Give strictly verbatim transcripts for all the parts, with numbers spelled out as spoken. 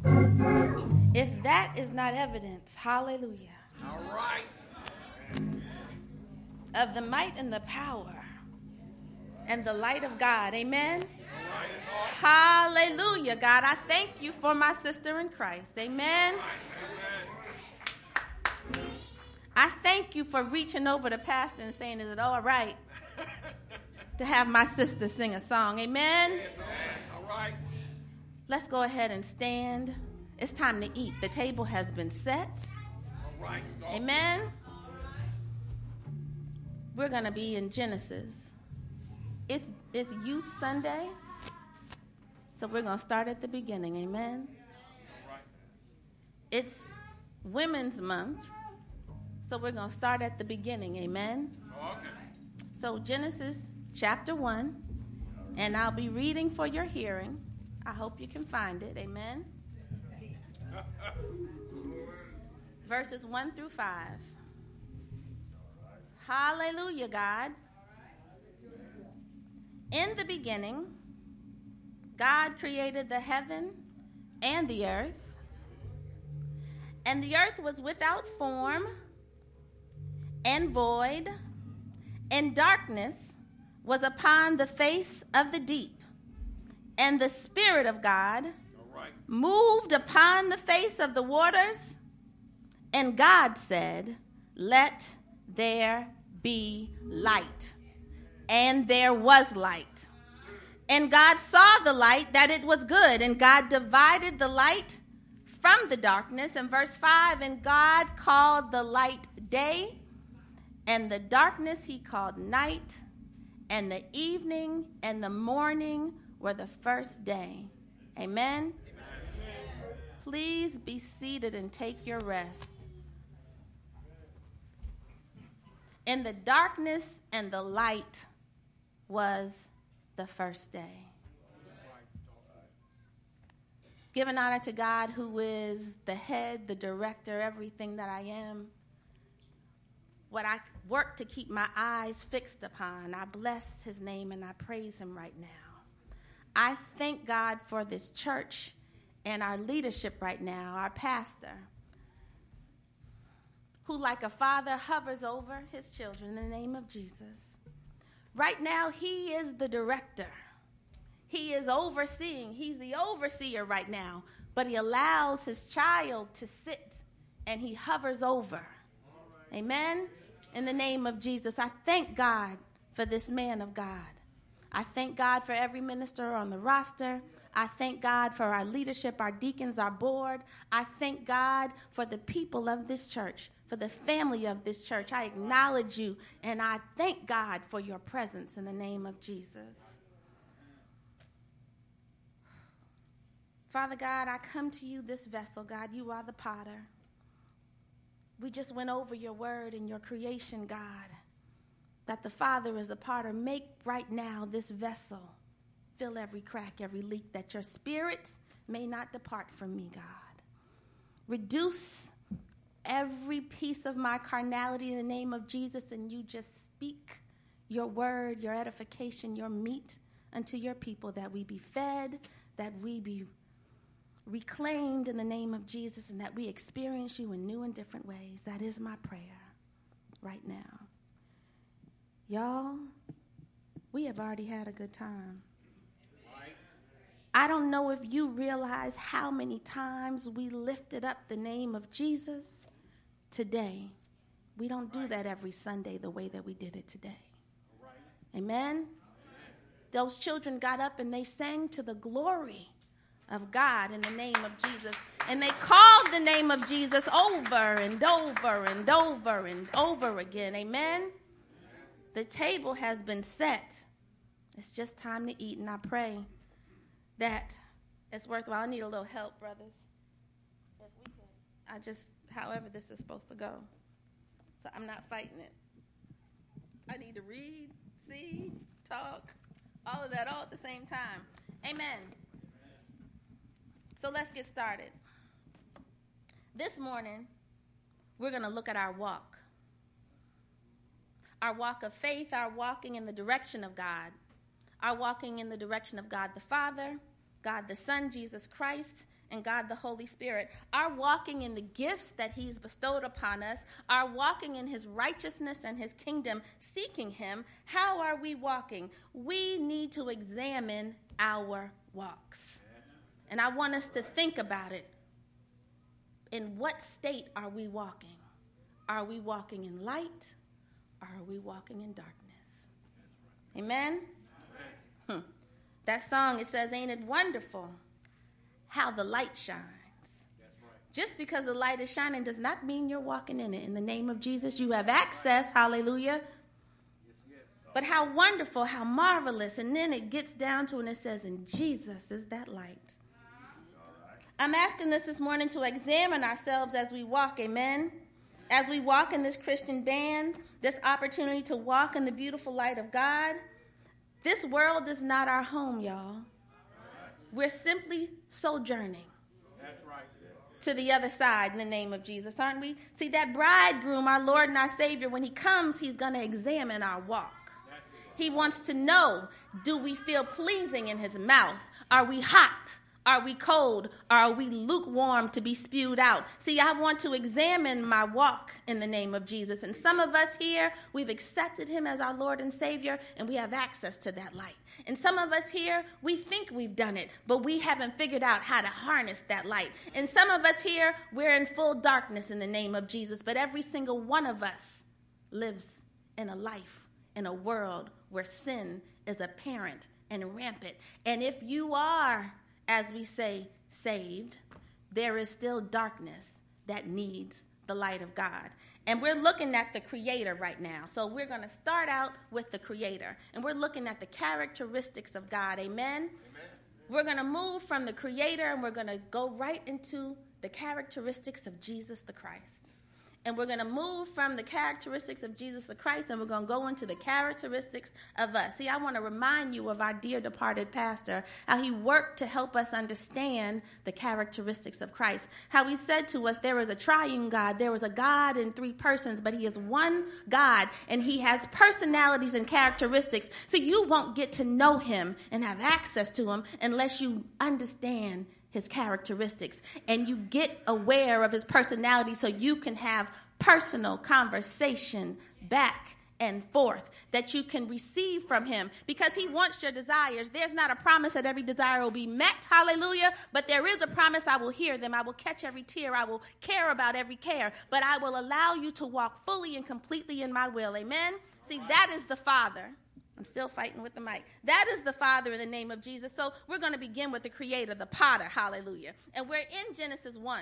If that is not evidence, hallelujah, All right. of the might and the power and the light of God, amen? Hallelujah, God. I thank you for my sister in Christ, amen? I thank you for reaching over the pastor and saying, is it all right to have my sister sing a song, amen? Amen. All right. Let's go ahead and stand. It's time to eat. The table has been set. All right. Amen. We're going to be in Genesis. It's, it's Youth Sunday. So we're going to start at the beginning. Amen. All right. It's Women's Month. So we're going to start at the beginning. Amen. Okay. So Genesis chapter one. And I'll be reading for your hearing. I hope you can find it. Amen. Verses one through five. Hallelujah, God. In the beginning, God created the heaven and the earth. And the earth was without form and void, and darkness was upon the face of the deep. And the Spirit of God Right. moved upon the face of the waters, and God said, let there be light. And there was light. And God saw the light, that it was good, and God divided the light from the darkness. In verse five, and God called the light day, and the darkness he called night, and the evening and the morning were the first day. Amen. Please be seated and take your rest. In the darkness and the light was the first day. Giving honor to God, who is the head, the director, everything that I am. What I work to keep my eyes fixed upon. I bless his name and I praise him right now. I thank God for this church and our leadership right now, our pastor, who like a father hovers over his children in the name of Jesus. Right now, he is the director. He is overseeing. He's the overseer right now, but he allows his child to sit and he hovers over. Amen? In the name of Jesus, I thank God for this man of God. I thank God for every minister on the roster. I thank God for our leadership, our deacons, our board. I thank God for the people of this church, for the family of this church. I acknowledge you, and I thank God for your presence in the name of Jesus. Father God, I come to you this vessel, God. You are the potter. We just went over your word and your creation, God, that the Father is the potter. Make right now this vessel fill every crack, every leak, that your spirit may not depart from me, God. Reduce every piece of my carnality in the name of Jesus, and you just speak your word, your edification, your meat unto your people, that we be fed, that we be reclaimed in the name of Jesus, and that we experience you in new and different ways. That is my prayer right now. Y'all, we have already had a good time. I don't know if you realize how many times we lifted up the name of Jesus today. We don't do that every Sunday the way that we did it today. Amen? Those children got up and they sang to the glory of God in the name of Jesus. And they called the name of Jesus over and over and over and over again. Amen? The table has been set. It's just time to eat, and I pray that it's worthwhile. I need a little help, brothers. If we can, I just, however this is supposed to go. So I'm not fighting it. I need to read, see, talk, all of that all at the same time. Amen. So let's get started. This morning, we're going to look at our walk. Our walk of faith, our walking in the direction of God. Our walking in the direction of God the Father, God the Son, Jesus Christ, and God the Holy Spirit. Our walking in the gifts that he's bestowed upon us, our walking in his righteousness and his kingdom, seeking him, how are we walking? We need to examine our walks. And I want us to think about it. In what state are we walking? Are we walking in light? Or are we walking in darkness? Amen? Hmm. That song, it says, ain't it wonderful how the light shines? Just because the light is shining does not mean you're walking in it. In the name of Jesus, you have access. Hallelujah. But how wonderful, how marvelous. And then it gets down to, and it says, and Jesus is that light. I'm asking this this morning to examine ourselves as we walk. Amen. As we walk in this Christian band, this opportunity to walk in the beautiful light of God. This world is not our home, y'all. We're simply sojourning. That's right. To the other side in the name of Jesus, aren't we? See, that bridegroom, our Lord and our Savior, when he comes, he's going to examine our walk. He wants to know, do we feel pleasing in his mouth? Are we hot? Are we cold? Or are we lukewarm to be spewed out? See, I want to examine my walk in the name of Jesus. And some of us here, we've accepted him as our Lord and Savior, and we have access to that light. And some of us here, we think we've done it, but we haven't figured out how to harness that light. And some of us here, we're in full darkness in the name of Jesus. But every single one of us lives in a life, in a world where sin is apparent and rampant. And if you are, as we say, saved, there is still darkness that needs the light of God. And we're looking at the Creator right now. So we're going to start out with the Creator. And we're looking at the characteristics of God. Amen? Amen. We're going to move from the Creator and we're going to go right into the characteristics of Jesus the Christ. And we're going to move from the characteristics of Jesus the Christ, and we're going to go into the characteristics of us. See, I want to remind you of our dear departed pastor, how he worked to help us understand the characteristics of Christ. How he said to us, there is a triune God. There is a God in three persons, but he is one God, and he has personalities and characteristics. So you won't get to know him and have access to him unless you understand his characteristics, and you get aware of his personality so you can have personal conversation back and forth that you can receive from him, because he wants your desires. There's not a promise that every desire will be met, hallelujah, but there is a promise: I will hear them, I will catch every tear, I will care about every care, but I will allow you to walk fully and completely in my will. Amen. See, that is the Father. I'm still fighting with the mic. That is the Father in the name of Jesus. So we're going to begin with the Creator, the Potter, hallelujah. And we're in Genesis one.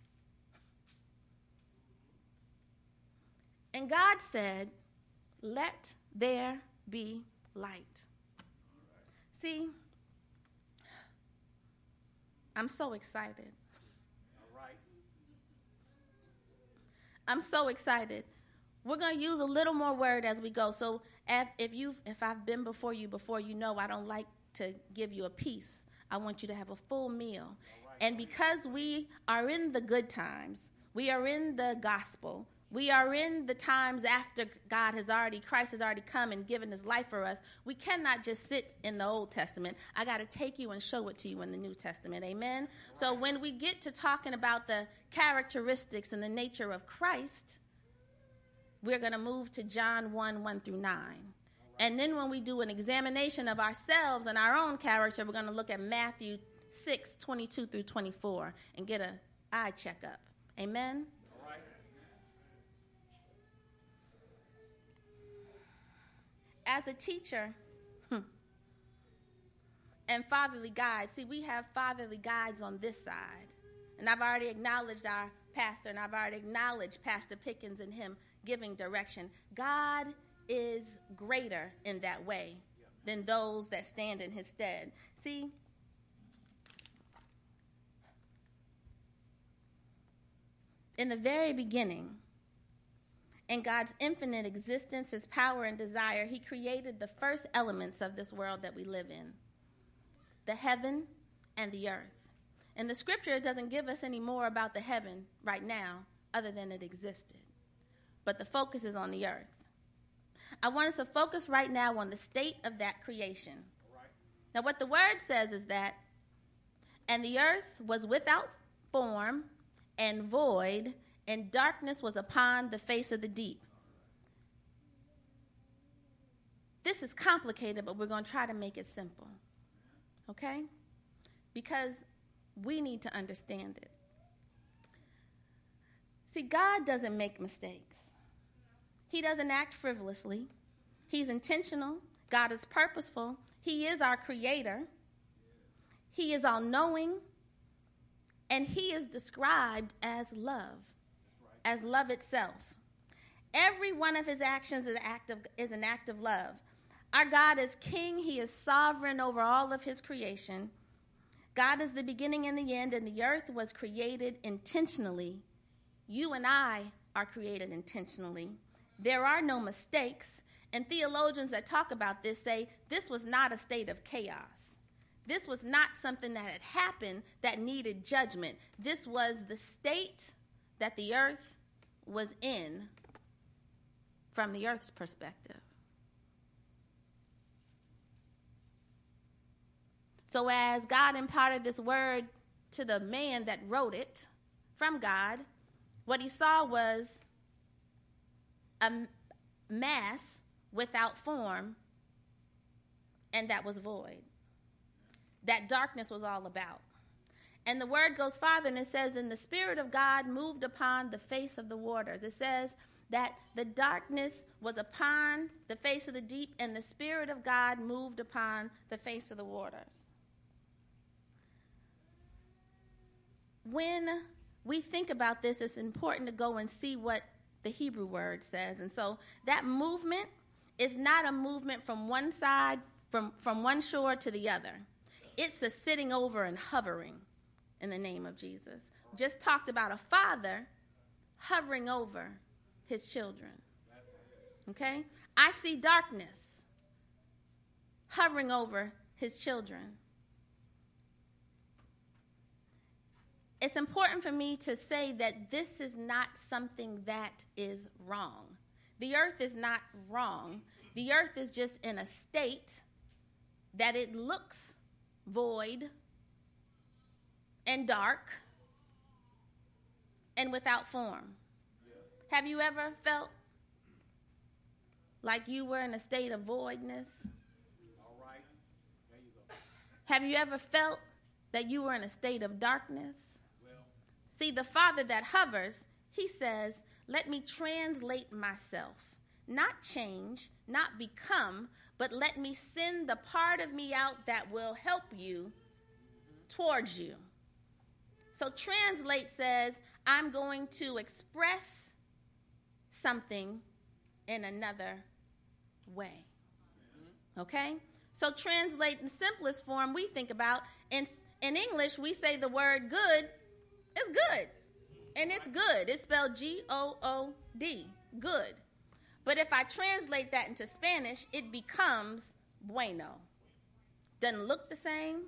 And God said, let there be light. See, I'm so excited. All right. I'm so excited. We're going to use a little more word as we go. So if, if you've, if I've been before you before, you know I don't like to give you a piece. I want you to have a full meal. Right. And because we are in the good times, we are in the gospel, we are in the times after God has already, Christ has already come and given his life for us, we cannot just sit in the Old Testament. I got to take you and show it to you in the New Testament. Amen? Right. So when we get to talking about the characteristics and the nature of Christ, we're going to move to John one, one through nine. And then when we do an examination of ourselves and our own character, we're going to look at Matthew six, twenty-two through twenty-four and get an eye checkup. Amen? All right. As a teacher hmm, and fatherly guide, see, we have fatherly guides on this side. And I've already acknowledged our pastor, and I've already acknowledged Pastor Pickens and him giving direction. God is greater in that way than those that stand in his stead. See, in the very beginning, in God's infinite existence, his power and desire, he created the first elements of this world that we live in, the heaven and the earth. And the scripture doesn't give us any more about the heaven right now other than it existed. But the focus is on the earth. I want us to focus right now on the state of that creation. Right. Now, what the word says is that, And the earth was without form and void, and darkness was upon the face of the deep. This is complicated, but we're going to try to make it simple. Okay? Because we need to understand it. See, God doesn't make mistakes. He doesn't act frivolously. He's intentional. God is purposeful. He is our creator. He is all-knowing. And he is described as love, as love itself. Every one of his actions is, act of, is an act of love. Our God is king. He is sovereign over all of his creation. God is the beginning and the end, and the earth was created intentionally. You and I are created intentionally. There are no mistakes, and theologians that talk about this say this was not a state of chaos. This was not something that had happened that needed judgment. This was the state that the earth was in from the earth's perspective. So as God imparted this word to the man that wrote it from God, what he saw was a mass without form, and that was void. That darkness was all about. And the word goes farther, and it says, and the Spirit of God moved upon the face of the waters. It says that the darkness was upon the face of the deep, and the Spirit of God moved upon the face of the waters. When we think about this, it's important to go and see what the Hebrew word says. And so that movement is not a movement from one side, from, from one shore to the other. It's a sitting over and hovering in the name of Jesus. Just talked about a father hovering over his children. Okay? I see darkness hovering over his children. It's important for me to say that this is not something that is wrong. The earth is not wrong. The earth is just in a state that it looks void and dark and without form. Have you ever felt like you were in a state of voidness? All right. There you go. Have you ever felt that you were in a state of darkness? See, the Father that hovers, he says, let me translate myself, not change, not become, but let me send the part of me out that will help you towards you. So translate says, I'm going to express something in another way. Okay? So translate in the simplest form we think about. In, in English, we say the word good. It's good. And it's good. It's spelled G O O D. Good. But if I translate that into Spanish, it becomes bueno. Doesn't look the same.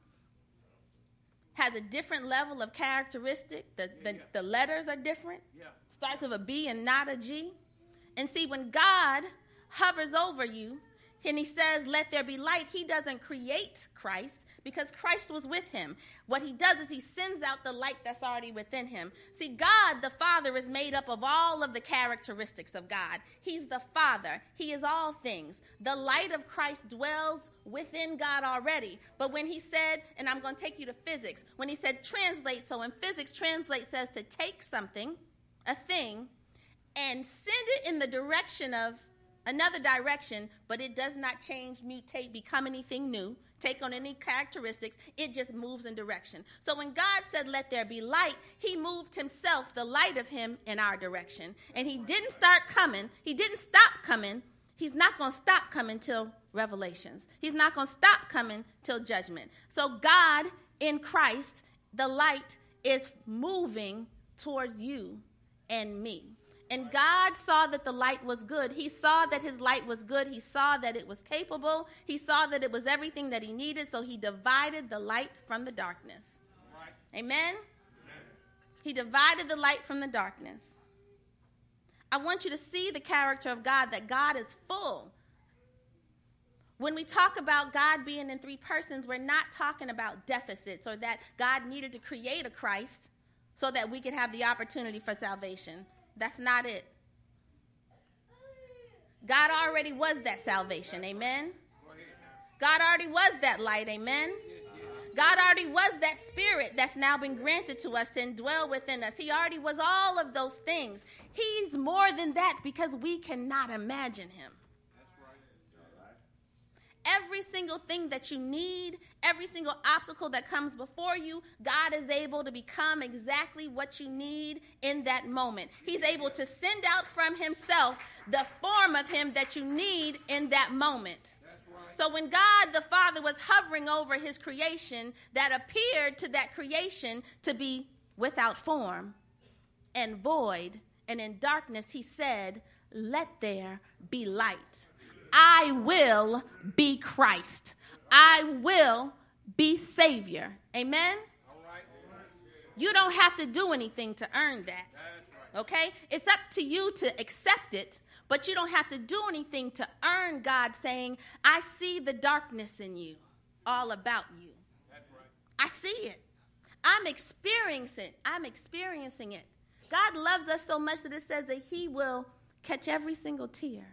Has a different level of characteristic. The, the, the letters are different. Starts with a B and not a G. And see, when God hovers over you and he says, let there be light, he doesn't create Christ. Because Christ was with him. What he does is he sends out the light that's already within him. See, God, the Father, is made up of all of the characteristics of God. He's the Father. He is all things. The light of Christ dwells within God already. But when he said, and I'm going to take you to physics, when he said translate, so in physics, translate says to take something, a thing, and send it in the direction of another direction, but it does not change, mutate, become anything new, take on any characteristics. It just moves in direction. So when God said, let there be light, he moved himself, the light of him, in our direction. And he didn't start coming. He didn't stop coming. He's not going to stop coming till Revelations. He's not going to stop coming till judgment. So God in Christ, the light, is moving towards you and me. And God saw that the light was good. He saw that his light was good. He saw that it was capable. He saw that it was everything that he needed. So he divided the light from the darkness. Right. Amen? Amen? He divided the light from the darkness. I want you to see the character of God, that God is full. When we talk about God being in three persons, we're not talking about deficits or that God needed to create a Christ so that we could have the opportunity for salvation. That's not it. God already was that salvation, amen? God already was that light, amen? God already was that spirit that's now been granted to us to indwell within us. He already was all of those things. He's more than that because we cannot imagine him. Every single thing that you need, every single obstacle that comes before you, God is able to become exactly what you need in that moment. He's able to send out from himself the form of him that you need in that moment. So when God the Father was hovering over his creation, that appeared to that creation to be without form and void, and in darkness he said, "Let there be light." I will be Christ. I will be Savior. Amen? You don't have to do anything to earn that. Okay? It's up to you to accept it, but you don't have to do anything to earn God saying, I see the darkness in you, all about you. I see it. I'm experiencing it. I'm experiencing it. God loves us so much that it says that he will catch every single tear.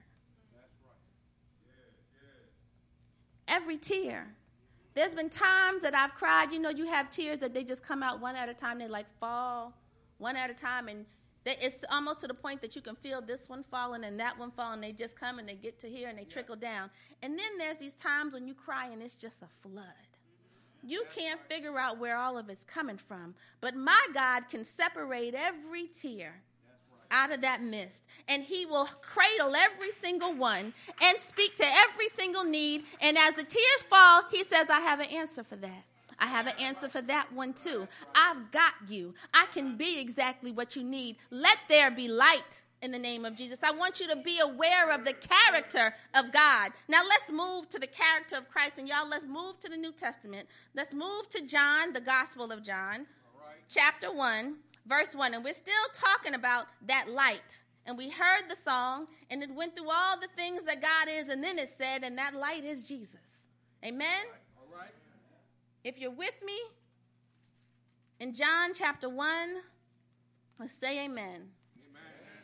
Every tear. There's been times that I've cried. You know, you have tears that they just come out one at a time. They like fall one at a time. And they, it's almost to the point that you can feel this one falling and that one falling. They just come and they get to here and they trickle down. And then there's these times when you cry and it's just a flood. You can't figure out where all of it's coming from. But my God can separate every tear out of that mist, and he will cradle every single one and speak to every single need. And as the tears fall, he says, I have an answer for that. I have an answer for that one too. I've got you. I can be exactly what you need. Let there be light in the name of Jesus. I want you to be aware of the character of God. Now let's move to the character of Christ, and y'all, let's move to the New Testament. Let's move to John, the Gospel of John, chapter one. Verse one, and we're still talking about that light. And we heard the song, and it went through all the things that God is, and then it said, and that light is Jesus. Amen? All right. All right. If you're with me, in John chapter one, let's say amen. Amen.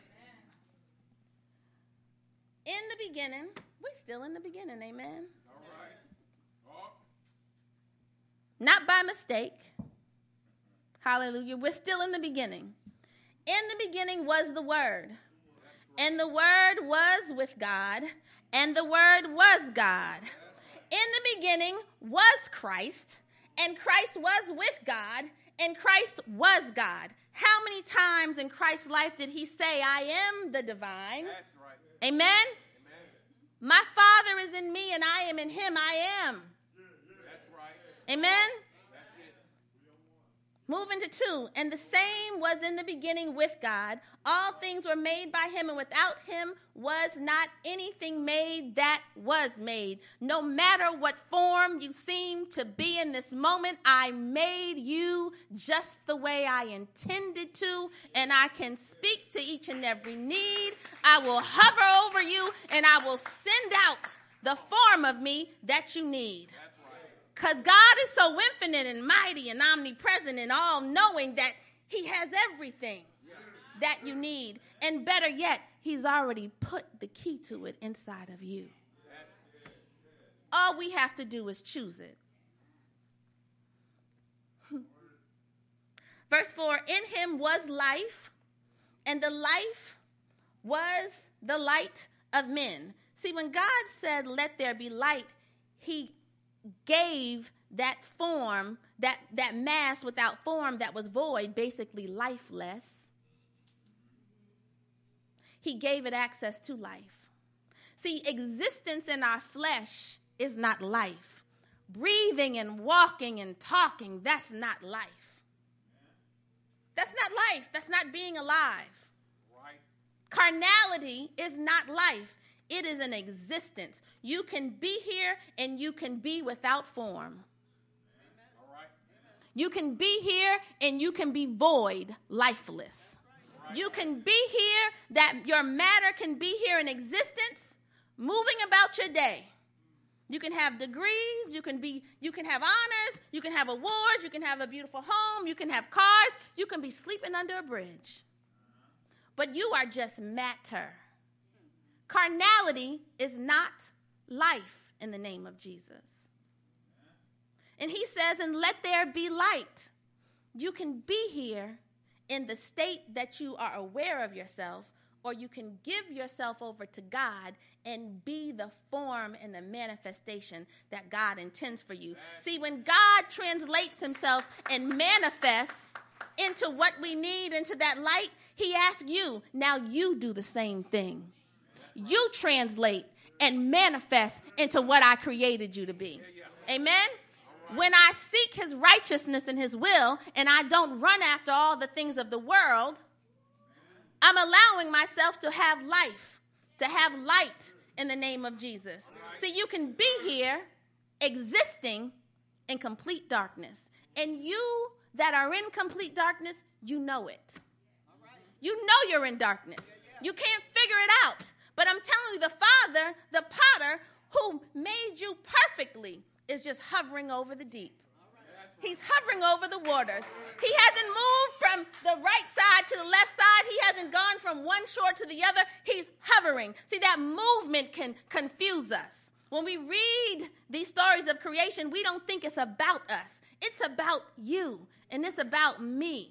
In the beginning, we're still in the beginning, amen? All right. Oh. Not by mistake. Hallelujah. We're still in the beginning. In the beginning was the Word. And the Word was with God. And the Word was God. In the beginning was Christ. And Christ was with God. And Christ was God. How many times in Christ's life did he say, I am the divine? That's right. Amen? Amen? My Father is in me and I am in him. I am. That's right. Amen? Moving to two, and the same was in the beginning with God. All things were made by him, and without him was not anything made that was made. No matter what form you seem to be in this moment, I made you just the way I intended to, and I can speak to each and every need. I will hover over you, and I will send out the form of me that you need. Because God is so infinite and mighty and omnipresent and all-knowing that he has everything that you need. And better yet, he's already put the key to it inside of you. All we have to do is choose it. Verse four, in him was life, and the life was the light of men. See, when God said, let there be light, he gave that form, that, that mass without form that was void, basically lifeless. He gave it access to life. See, existence in our flesh is not life. Breathing and walking and talking, that's not life. That's not life. That's not being alive. Right. Carnality is not life. It is an existence. You can be here and you can be without form. All right. You can be here and you can be void, lifeless. Right. You can be here, that your matter can be here in existence, moving about your day. You can have degrees, you can be, you can have honors, you can have awards, you can have a beautiful home, you can have cars, you can be sleeping under a bridge. But you are just matter. Carnality is not life in the name of Jesus. And he says, and let there be light. You can be here in the state that you are aware of yourself, or you can give yourself over to God and be the form and the manifestation that God intends for you. See, when God translates himself and manifests into what we need, into that light, he asks you, now you do the same thing. You translate and manifest into what I created you to be. Amen? When I seek his righteousness and his will, and I don't run after all the things of the world, I'm allowing myself to have life, to have light in the name of Jesus. See, you can be here existing in complete darkness. And you that are in complete darkness, you know it. You know you're in darkness. You can't figure it out. But I'm telling you, the Father, the potter who made you perfectly, is just hovering over the deep. He's hovering over the waters. He hasn't moved from the right side to the left side. He hasn't gone from one shore to the other. He's hovering. See, that movement can confuse us. When we read these stories of creation, we don't think it's about us. It's about you, and it's about me.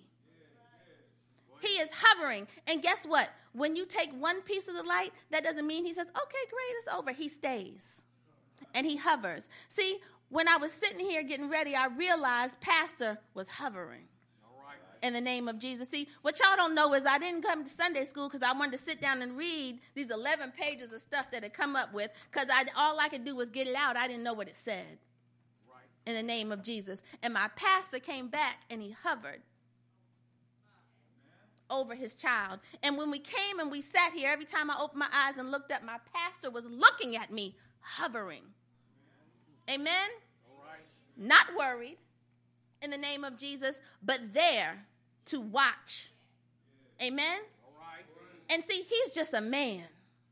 He is hovering. And guess what? When you take one piece of the light, that doesn't mean he says, okay, great, it's over. He stays. And he hovers. See, when I was sitting here getting ready, I realized Pastor was hovering. All right. In the name of Jesus. See, what y'all don't know is I didn't come to Sunday school because I wanted to sit down and read these eleven pages of stuff that it come up with, because I, all I could do was get it out. I didn't know what it said. Right. In the name of Jesus. And my pastor came back and he hovered over his child. And when we came and we sat here, every time I opened my eyes and looked up, my pastor was looking at me, hovering. Amen? All right. Not worried in the name of Jesus, but there to watch. Amen? All right. And see, he's just a man.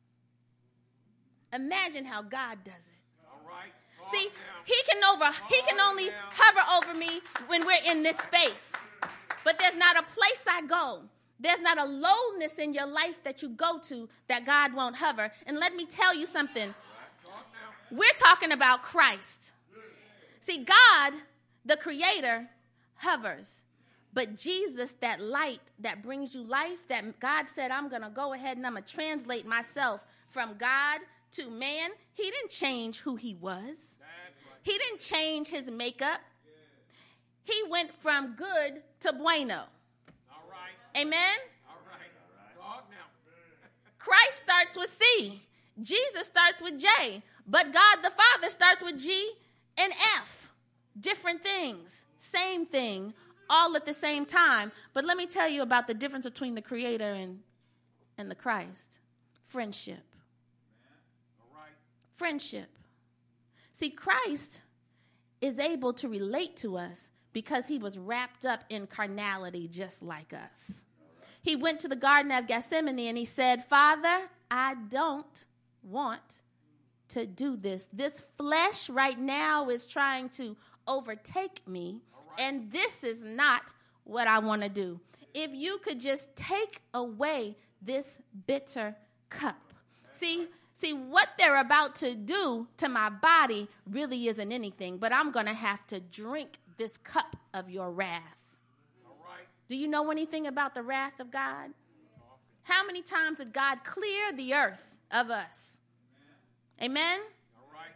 Imagine how God does it. All right. See, he can over he can only hover over me when we're in this space. But there's not a place I go. There's not a lowness in your life that you go to that God won't hover. And let me tell you something. We're talking about Christ. See, God, the creator, hovers. But Jesus, that light that brings you life, that God said, I'm going to go ahead and I'm going to translate myself from God to man. He didn't change who he was. He didn't change his makeup. He went from good to bueno. All right. Amen? All right. Talk now. Christ starts with C. Jesus starts with J. But God the Father starts with G and F. Different things. Same thing. All at the same time. But let me tell you about the difference between the Creator and, and the Christ. Friendship. All right. Friendship. See, Christ is able to relate to us because he was wrapped up in carnality just like us. He went to the Garden of Gethsemane and he said, Father, I don't want to do this. This flesh right now is trying to overtake me, right. And this is not what I want to do. If you could just take away this bitter cup. See, see what they're about to do to my body really isn't anything, but I'm going to have to drink this cup of your wrath. All right. Do you know anything about the wrath of God? How many times did God clear the earth of us? Amen? All right.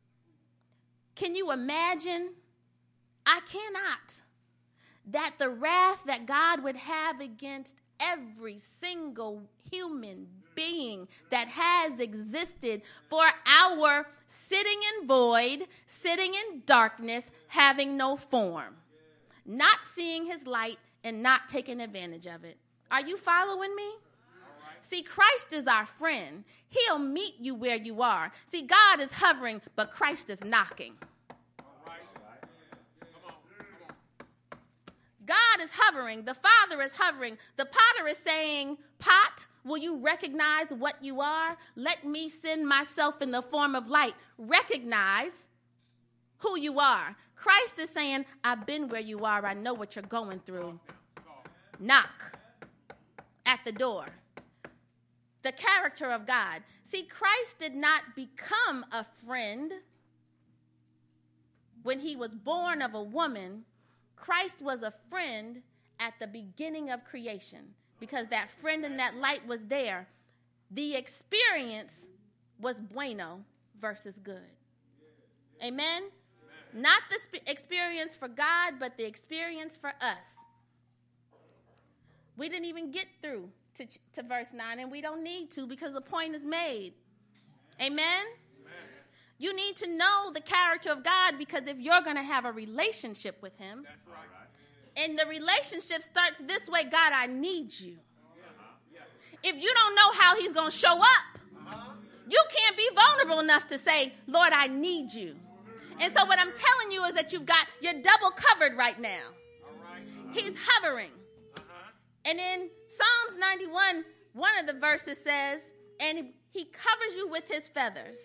Can you imagine? I cannot. That the wrath that God would have against every single human being that has existed for our sitting in void, sitting in darkness, having no form, not seeing his light and not taking advantage of it. Are you following me? See, Christ is our friend. He'll meet you where you are. See, God is hovering, but Christ is knocking. God God is hovering. The Father is hovering. The potter is saying, pot, will you recognize what you are? Let me send myself in the form of light. Recognize who you are. Christ is saying, I've been where you are. I know what you're going through. Knock at the door. The character of God. See, Christ did not become a friend when he was born of a woman. Christ was a friend at the beginning of creation because that friend and that light was there. The experience was bueno versus good. Amen? Amen. Not the sp- experience for God, but the experience for us. We didn't even get through to, to verse nine, and we don't need to because the point is made. Amen? Amen? You need to know the character of God because if you're going to have a relationship with him, that's right. And the relationship starts this way, God, I need you. Uh-huh. If you don't know how he's going to show up, uh-huh. You can't be vulnerable enough to say, Lord, I need you. And so what I'm telling you is that you've got, you're double covered right now. All right. Uh-huh. He's hovering. Uh-huh. And in Psalms ninety-one, one of the verses says, and he covers you with his feathers.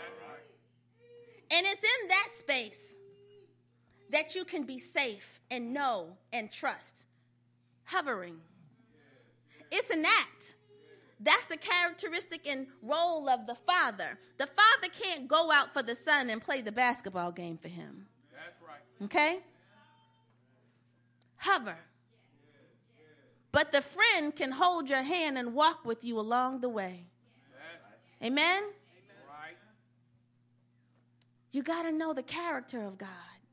And it's in that space that you can be safe and know and trust. Hovering. It's an act. That's the characteristic and role of the father. The father can't go out for the son and play the basketball game for him. That's right. Okay? Hover. But the friend can hold your hand and walk with you along the way. Amen? You got to know the character of God.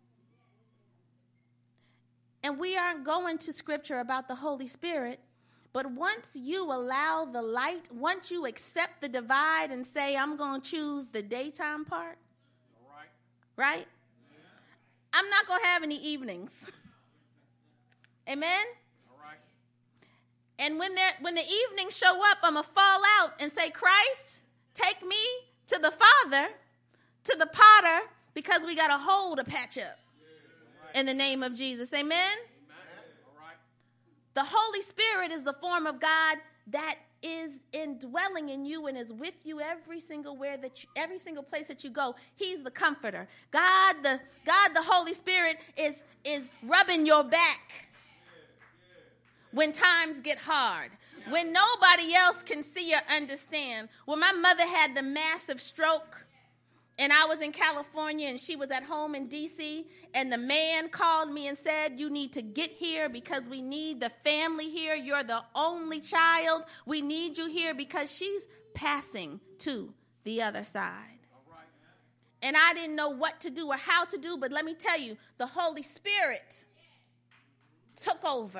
And we aren't going to scripture about the Holy Spirit, but once you allow the light, once you accept the divide and say, I'm going to choose the daytime part, all right? Right? Yeah. I'm not going to have any evenings. Amen? All right. And when, when the evenings show up, I'm going to fall out and say, Christ, take me to the Father, to the potter, because we got a hole to patch up in the name of Jesus. Amen? Amen. All right. The Holy Spirit is the form of God that is indwelling in you and is with you every single where that you, every single place that you go. He's the comforter. God, the God, the Holy Spirit is is rubbing your back when times get hard. When nobody else can see or understand. When my mother had the massive stroke, and I was in California and she was at home in D C, and the man called me and said, you need to get here because we need the family here. You're the only child. We need you here because she's passing to the other side. And I didn't know what to do or how to do, but let me tell you, the Holy Spirit took over.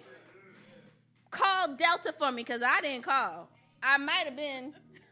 Called Delta for me because I didn't call. I might have been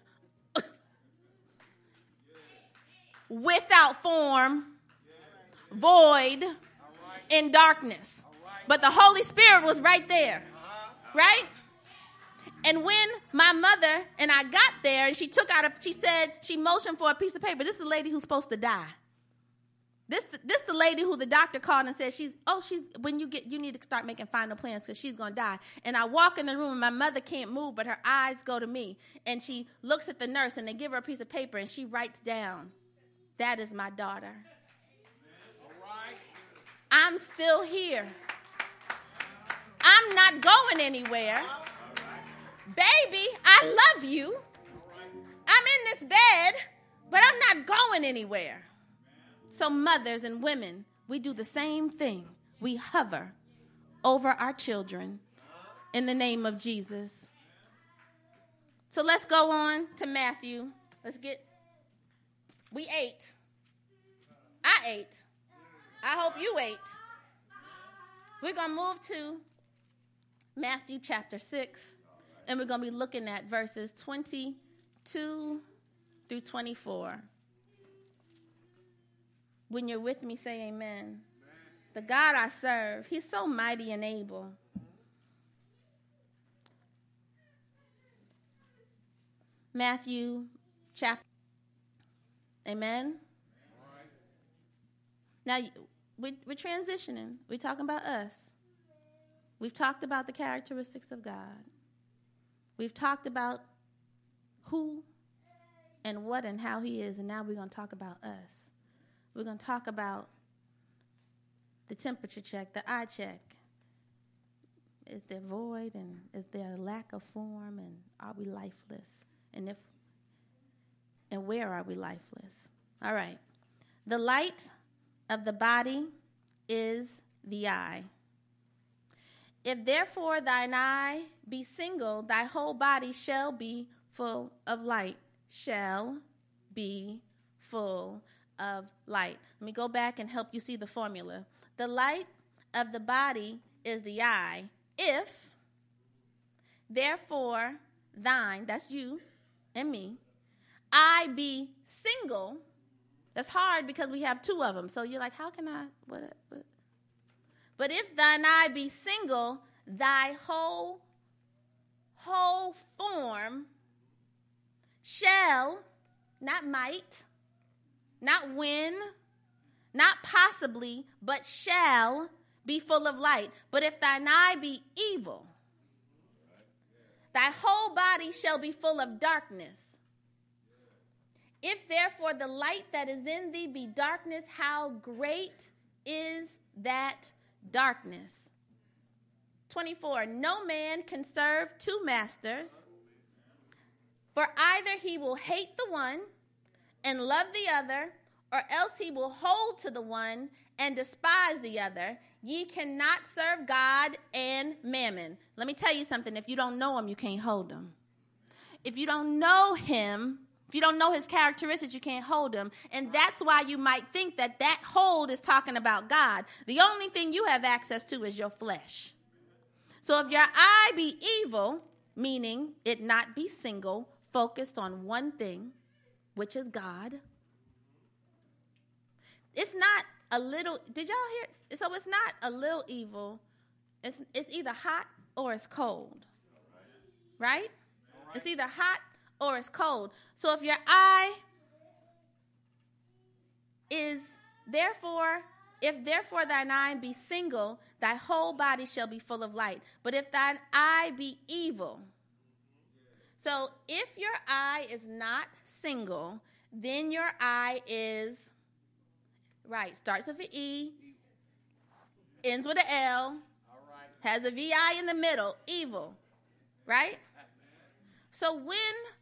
without form, void, in darkness. But the Holy Spirit was right there, right? And when my mother and I got there, and she took out a, she said, she motioned for a piece of paper. This is the lady who's supposed to die. This, this the lady who the doctor called and said, she's, oh, she's, when you get, you need to start making final plans because she's going to die. And I walk in the room and my mother can't move, but her eyes go to me. And she looks at the nurse and they give her a piece of paper and she writes down, that is my daughter. All right. I'm still here. I'm not going anywhere. Baby, I love you. I'm in this bed, but I'm not going anywhere. So mothers and women, we do the same thing. We hover over our children in the name of Jesus. So let's go on to Matthew. Let's get, we ate. I ate. I hope you ate. We're going to move to Matthew chapter six, and we're going to be looking at verses twenty-two through twenty-four. When you're with me, say amen. Amen. The God I serve, he's so mighty and able. Matthew chapter. Amen. Right. Now, we, we're transitioning. We're talking about us. We've talked about the characteristics of God. We've talked about who and what and how he is, and now we're going to talk about us. We're going to talk about the temperature check, the eye check. Is there void, and is there a lack of form, and are we lifeless? And if and where are we lifeless? All right. The light of the body is the eye. If therefore thine eye be single, thy whole body shall be full of light. Shall be full of light. Let me go back and help you see the formula. The light of the body is the eye. If, therefore, thine, that's you and me, I be single. That's hard because we have two of them. So you're like, how can I? What, what? But if thine eye be single, thy whole, whole form shall, not might, not when, not possibly, but shall be full of light. But if thine eye be evil, thy whole body shall be full of darkness. If therefore the light that is in thee be darkness, how great is that darkness? twenty-four, no man can serve two masters, for either he will hate the one and love the other, or else he will hold to the one and despise the other. Ye cannot serve God and mammon. Let me tell you something. If you don't know him, you can't hold him. If you don't know him, if you don't know his characteristics, you can't hold him. And that's why you might think that that hold is talking about God. The only thing you have access to is your flesh. So if your eye be evil, meaning it not be single, focused on one thing, which is God. It's not a little, did y'all hear? So it's not a little evil. It's, it's either hot or it's cold. Right? Right? It's either hot or it's cold. So if your eye is, therefore, if therefore thine eye be single, thy whole body shall be full of light. But if thine eye be evil, so if your eye is not single, then your eye is, right, starts with an E, ends with an L, has a V I in the middle, evil, right? So when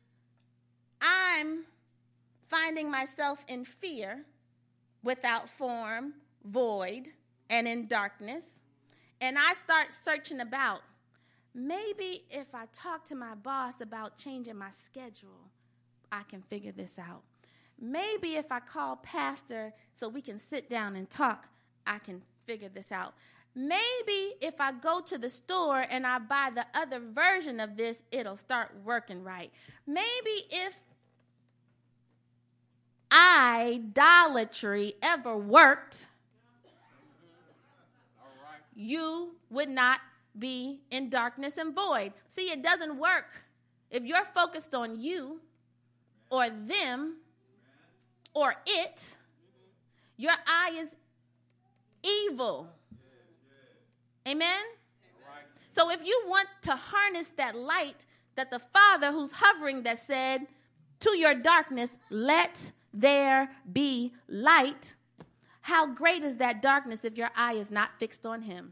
I'm finding myself in fear, without form, void, and in darkness, and I start searching about, maybe if I talk to my boss about changing my schedule, I can figure this out. Maybe if I call pastor so we can sit down and talk, I can figure this out. Maybe if I go to the store and I buy the other version of this, it'll start working right. Maybe if idolatry ever worked, you would not be in darkness and void. See, it doesn't work. If you're focused on you or them or it, your eye is evil. Amen? So if you want to harness that light that the Father who's hovering that said to your darkness, let there be light, how great is that darkness if your eye is not fixed on him?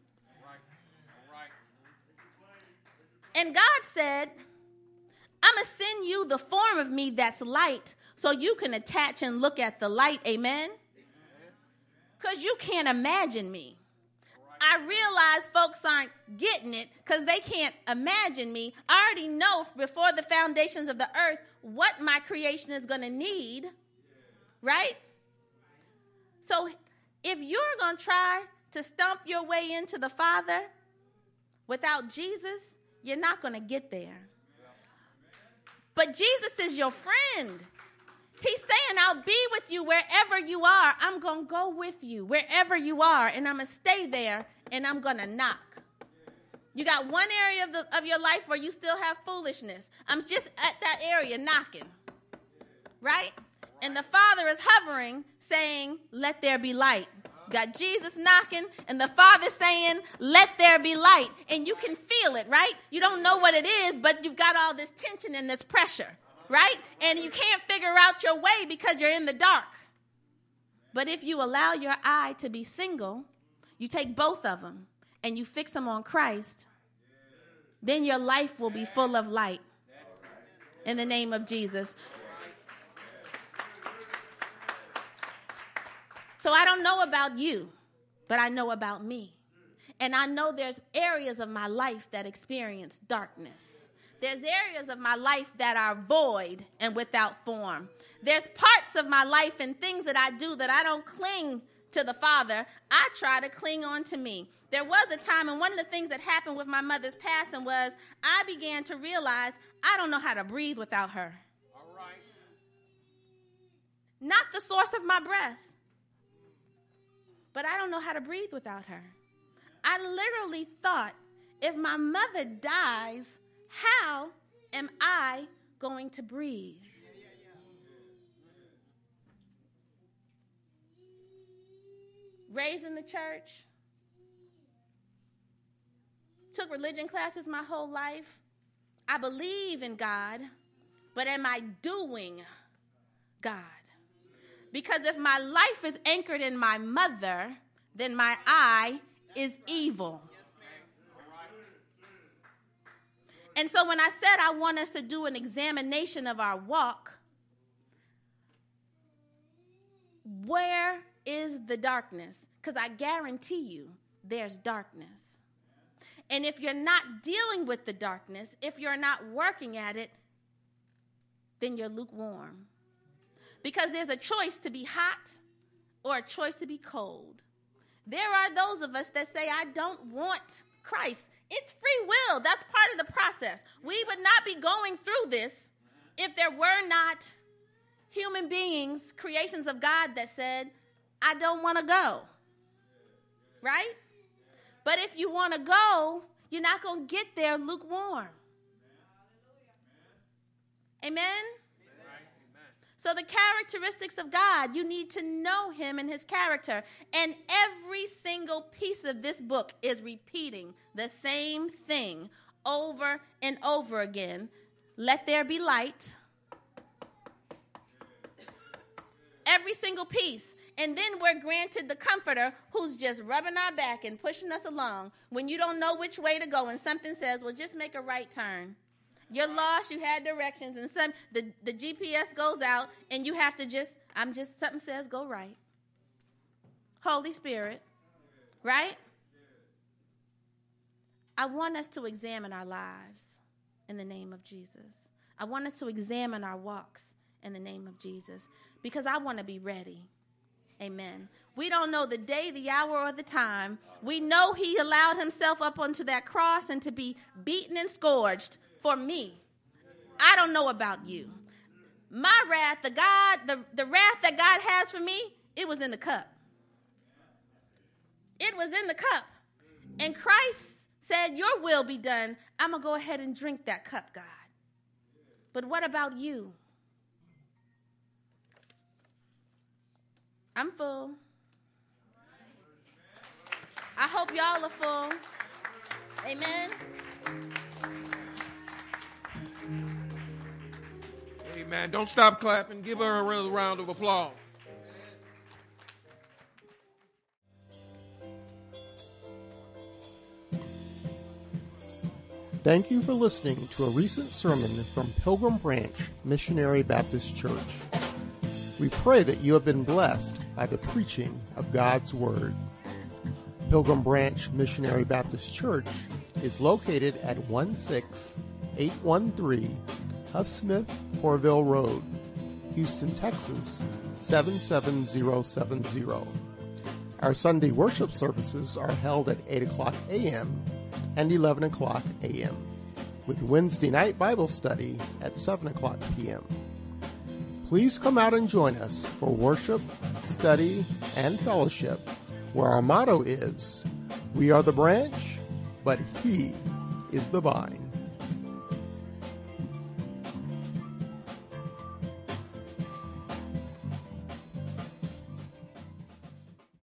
And God said, I'm going to send you the form of me that's light so you can attach and look at the light. Amen? Because you can't imagine me. I realize folks aren't getting it because they can't imagine me. I already know before the foundations of the earth what my creation is going to need. Right? So if you're going to try to stump your way into the Father without Jesus, you're not going to get there. But Jesus is your friend. He's saying, I'll be with you wherever you are. I'm going to go with you wherever you are, and I'm going to stay there, and I'm going to knock. You got one area of, the, of your life where you still have foolishness. I'm just at that area knocking, right? And the Father is hovering, saying, let there be light. Got Jesus knocking and the Father saying, let there be light. And you can feel it, right? You don't know what it is, but you've got all this tension and this pressure, right? And you can't figure out your way because you're in the dark. But if you allow your eye to be single, you take both of them and you fix them on Christ, then your life will be full of light. In the name of Jesus. So I don't know about you, but I know about me. And I know there's areas of my life that experience darkness. There's areas of my life that are void and without form. There's parts of my life and things that I do that I don't cling to the Father. I try to cling on to me. There was a time, and one of the things that happened with my mother's passing was I began to realize I don't know how to breathe without her. All right. Not the source of my breath, but I don't know how to breathe without her. I literally thought, if my mother dies, how am I going to breathe? Raised in the church, took religion classes my whole life. I believe in God, but am I doing God? Because if my life is anchored in my mother, then my I is evil. And so when I said I want us to do an examination of our walk, where is the darkness? Because I guarantee you there's darkness. And if you're not dealing with the darkness, if you're not working at it, then you're lukewarm. Because there's a choice to be hot or a choice to be cold. There are those of us that say, I don't want Christ. It's free will. That's part of the process. We would not be going through this if there were not human beings, creations of God that said, I don't want to go. Right? But if you want to go, you're not going to get there lukewarm. Amen? So the characteristics of God, you need to know him and his character. And every single piece of this book is repeating the same thing over and over again. Let there be light. Every single piece. And then we're granted the comforter who's just rubbing our back and pushing us along when you don't know which way to go and something says, well, just make a right turn. You're lost, you had directions, and some the, the G P S goes out, and you have to just, I'm just, something says go right. Holy Spirit, right? I want us to examine our lives in the name of Jesus. I want us to examine our walks in the name of Jesus because I want to be ready. Amen. We don't know the day, the hour, or the time. We know he allowed himself up onto that cross and to be beaten and scourged for me. I don't know about you. My wrath, the God, the, the wrath that God has for me, it was in the cup. It was in the cup. And Christ said, your will be done. I'm going to go ahead and drink that cup, God. But what about you? I'm full. I hope y'all are full. Amen. Amen. Don't stop clapping. Give her a real round of applause. Thank you for listening to a recent sermon from Pilgrim Branch Missionary Baptist Church. We pray that you have been blessed by the preaching of God's Word. Pilgrim Branch Missionary Baptist Church is located at one six eight one three Huff Smith Corville Road, Houston, Texas seven seven zero seven zero. Our Sunday worship services are held at eight o'clock a.m. and eleven o'clock a.m., with Wednesday night Bible study at seven o'clock p.m. Please come out and join us for worship, study, and fellowship, where our motto is, we are the branch, but he is the vine.